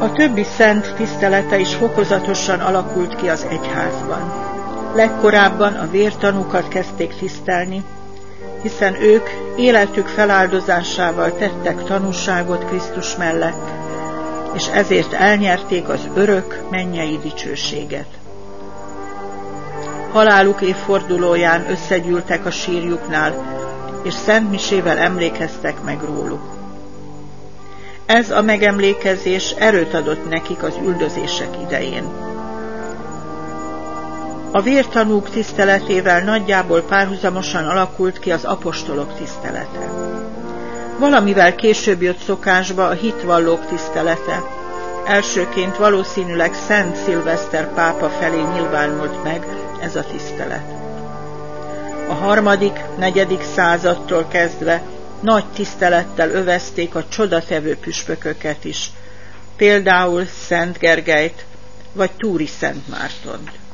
A többi szent tisztelete is fokozatosan alakult ki az egyházban. Legkorábban a vértanúkat kezdték tisztelni, hiszen ők életük feláldozásával tettek tanúságot Krisztus mellett, és ezért elnyerték az örök mennyei dicsőséget. Haláluk évfordulóján összegyűltek a sírjuknál, és szentmisével emlékeztek meg róluk. Ez a megemlékezés erőt adott nekik az üldözések idején. A vértanúk tiszteletével nagyjából párhuzamosan alakult ki az apostolok tisztelete. Valamivel később jött szokásba a hitvallók tisztelete. Elsőként valószínűleg Szent Szilveszter pápa felé nyilvánult meg ez a tisztelet. A 3.-4. századtól kezdve nagy tisztelettel övezték a csodatevő püspököket is, például Szent Gergelyt vagy Túri Szent Mártont.